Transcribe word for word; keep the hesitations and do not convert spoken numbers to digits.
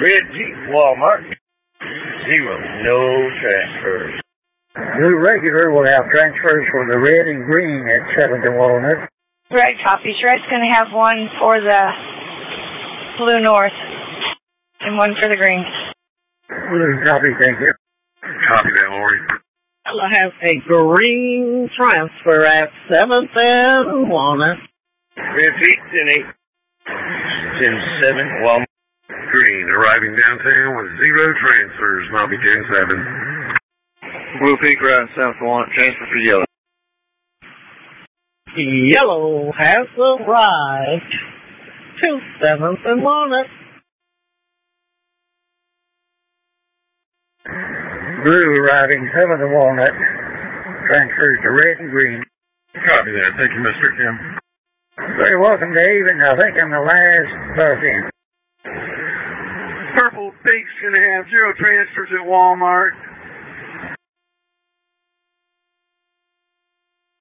Red Jeep Walmart, zero, no transfers. Blue Regular will have transfers for the red and green at seventh and Walnut. Red copies. Red's going to have one for the Blue North and one for the green. Blue copy, thank you. Copy that, Lori. I'll have a green transfer at seventh and Walnut. Red Jeep, ten eight. ten seven, Walmart. Green, arriving downtown with zero transfers, Nobby ten seven. Blue Peak Ride, South Walnut, transfer for yellow. Yellow has arrived to seventh and Walnut. Blue arriving seventh and Walnut. Transfers to red and green. Copy that. Thank you, Mister Kim. Very welcome, Dave, and I think I'm the last bus in. Purple Peak's going to have zero transfers at Walmart.